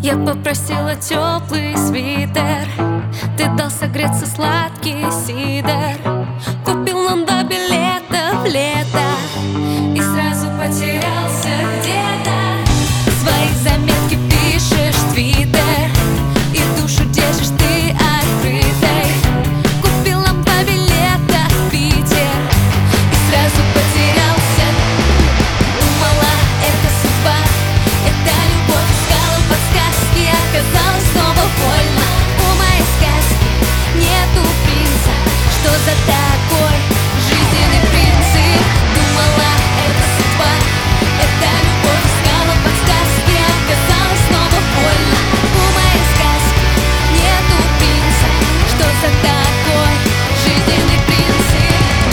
Я попросила теплый свитер, ты дал согреться сладкий сидр. Купил нам 2 билета в лето и сразу потерялся где-то. Свои заметки пишешь в твиттер и душу держишь ты открытой. Купил нам 2 билета в Питер и сразу потерялся. Думала, это судьба, это любовь. Искала подсказки, оказалось снова больно. У моей сказки нету принца. Что за такой жизненный принцип? Думала, это судьба, это любовь. Искала подсказки, оказалось снова больно. У моей сказки нету принца. Что за такой жизненный принцип?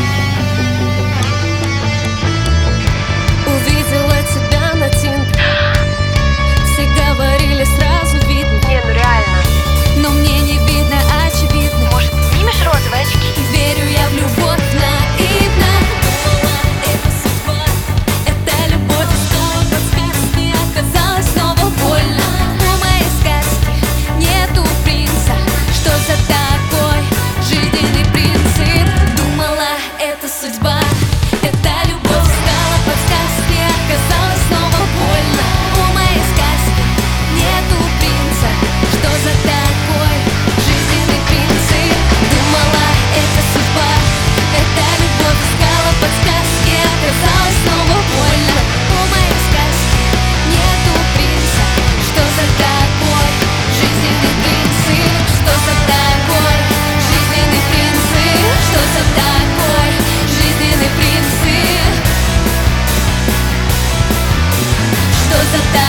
Увидела тебя на Тиндере, все говорили, сразу видно. Не, ну реально. Но мне не видно, очевидно. Может, снимешь розовые очки? Верю я в любовь наивно. Думала, это судьба, это любовь. Искала подсказки, оказалось снова больно. У моей сказки нету принца. Что за такой жизненный принцип? Думала, это судьба, это любовь. Искала подсказки, оказалось снова больно. У моей сказки нету принца. Что за такой жизненный принцип? Думала, это судьба, это любовь. Искала подсказки, оказалось снова больно. У моей сказки нету принца. Что за такой жизненный принцип? Что за такой жизненный принцип? Что за такой жизненный принцип? Что за